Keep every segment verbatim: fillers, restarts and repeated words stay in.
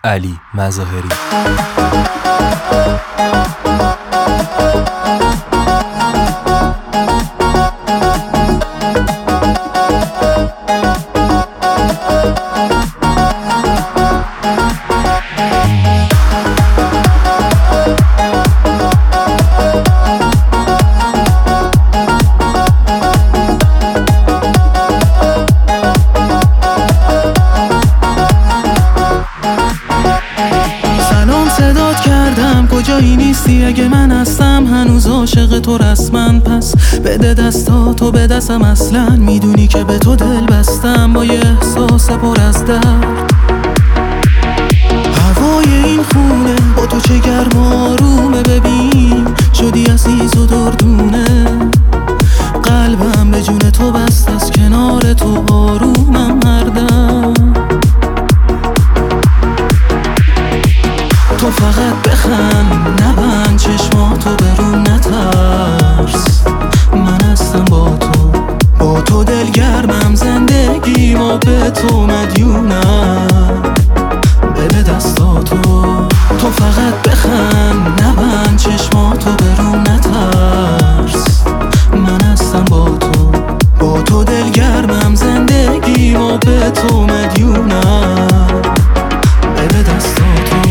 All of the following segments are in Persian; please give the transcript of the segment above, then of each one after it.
علی مظاهری. کجایی نیستی اگه من هستم هنوز عاشق تو رسمن، پس بده دستاتو به دستم، اصلا میدونی که به تو دل بستم با یه احساس پر از درد. هوای این خونه با تو چه گرم آرومه، ببین شدی عزیز و دردونه، قلبم به جون تو بست، از کنار تو آرومم هر دم. تو فقط بخند نبند چشماتو برون نترس، من هستم با تو، با تو دلگرمم، زندگیمو به تو مدیونم، بده دستاتو. تو فقط بخند نبند چشماتو برون نترس، من هستم با تو، با تو دلگرمم، زندگیمو به تو مدیونم، بده دستاتو.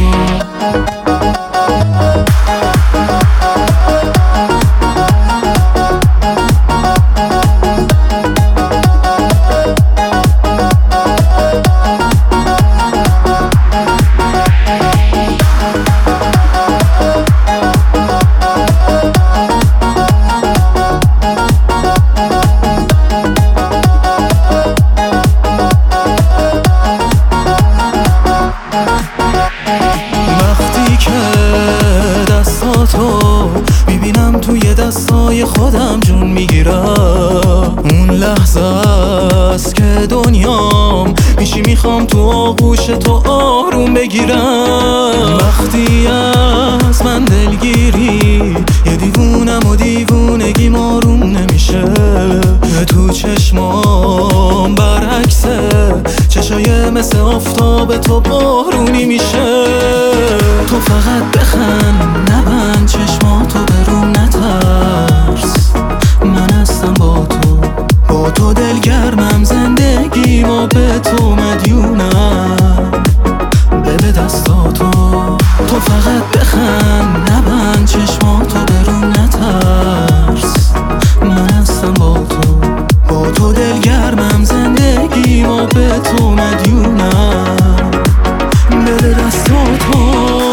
میبینم توی دستای خودم جون میگیرم، اون لحظه است که دنیام میشی، میخوام تو آغوش تو آروم بگیرم. وقتی از من دلگیری یه دیوونم و دیوونگیم آروم نمیشه، تو چشمام برعکسه، چشای مثل آفتاب تو بارونی میشه. تو فقط بخند نبند چشماتو برون نترس، من هستم با تو، با تو دلگرمم، زندگیمو به تو مدیونم، بده دستاتو. تو فقط بخند نبند چشماتو برون نترس، من هستم با تو، با تو دلگرمم، زندگیمو به تو مدیونم، بده دستاتو.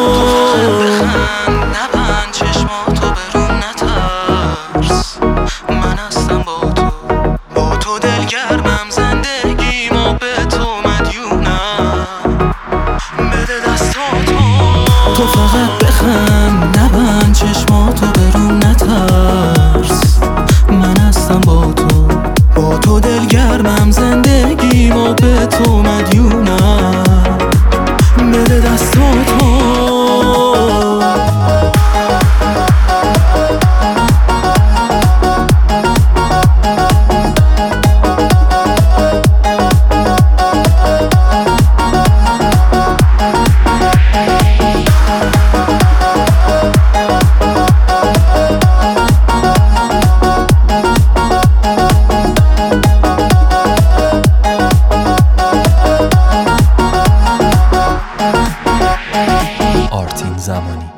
نبند چشماتو برون نترس، من هستم با تو، با تو دلگرمم، زندگیمو به تو مدیونم، بده دستاتو. تو فقط بخند نبند چشماتو برون نترس، من هستم با تو، با تو دلگرمم، زندگیمو به تو مدیونم، بده دستاتو. آرتین زمانی.